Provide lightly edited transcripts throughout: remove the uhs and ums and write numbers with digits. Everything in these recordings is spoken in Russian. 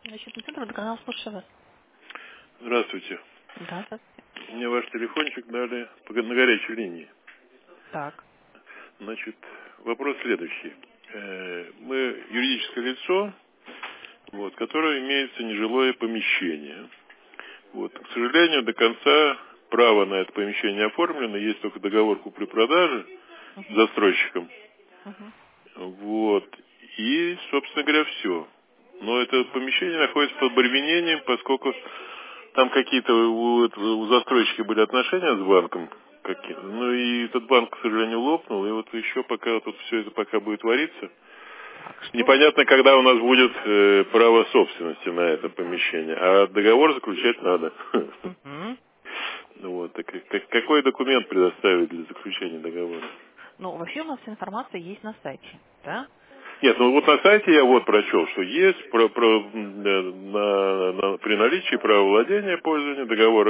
Защитный центр, водоканал, слушаю вас. Здравствуйте. Да, да. Мне ваш телефончик дали на горячей линии. Так. Значит, вопрос следующий. Мы юридическое лицо, которое имеется нежилое помещение. К сожалению, до конца право на это помещение оформлено, есть только договор купли-продажи с Угу. застройщиком. Угу. И, собственно говоря, все. Но это помещение находится под обременением, поскольку там какие-то у застройщика были отношения с банком. Ну и этот банк, к сожалению, лопнул. И еще пока все это пока будет вариться, Так, что вы... непонятно, когда у нас будет право собственности на это помещение. А договор заключать надо. Угу. Какой документ предоставить для заключения договора? Ну, вообще у нас вся информация есть на сайте, да? Нет, на сайте я прочел, что есть при наличии права владения, пользования,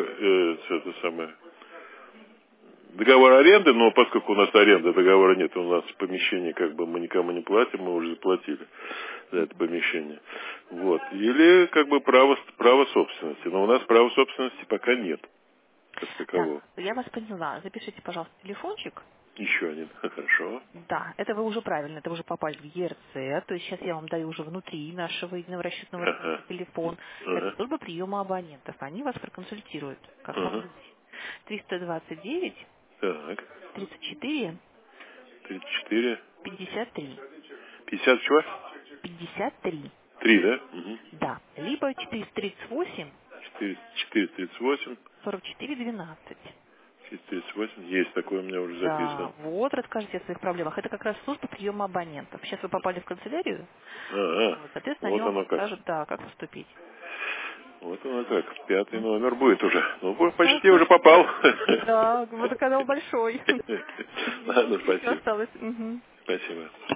договор аренды, но поскольку у нас аренды, договора нет, у нас помещение мы никому не платим, мы уже заплатили за это помещение. Или право собственности, но у нас права собственности пока нет, как Так, такового. я вас поняла. Запишите, пожалуйста, телефончик. Еще один, хорошо. Да, это вы уже правильно, это вы уже попали в ЕРЦ, то есть сейчас я вам даю уже внутри нашего единого расчетного Ага, центра телефон. Это ага, служба приема абонентов, они вас проконсультируют, как вам ага. быть. 329 Так, 34 34, 53. 50 чего? 53. 3, да? Угу. Да. Либо 438 438, 44 12. 438, есть такое у меня уже Да, записано. вот, расскажите о своих проблемах. Это как раз служба приема абонентов. Сейчас вы попали в канцелярию, соответственно, они Вот вам оно как. подскажут, да, как поступить. Вот оно как. Пятый номер будет уже. Да, Почти уже слушайте. попал. Да, водоканал большой. Ладно, Минуточка еще спасибо. осталось. Мгм. Спасибо.